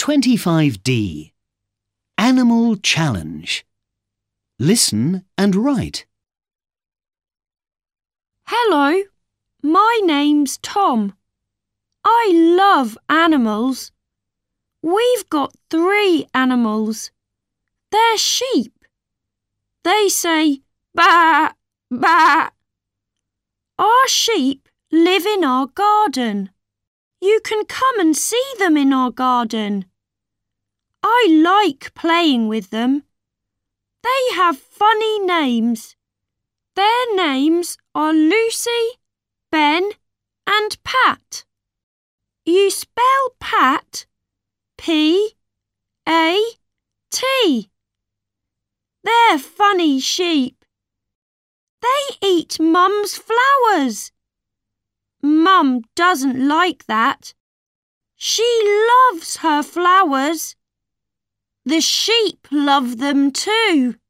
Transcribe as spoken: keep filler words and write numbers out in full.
twenty-five D. Animal Challenge. Listen and write. Hello, my name's Tom. I love animals. We've got three animals. They're sheep. They say baa, baa. Our sheep live in our garden. You can come and see them in our garden. I like playing with them. They have funny names. Their names are Lucy, Ben, and Pat. You spell Pat P A T. They're funny sheep. They eat Mum's flowers. Mum doesn't like that. She loves her flowers. The sheep love them too.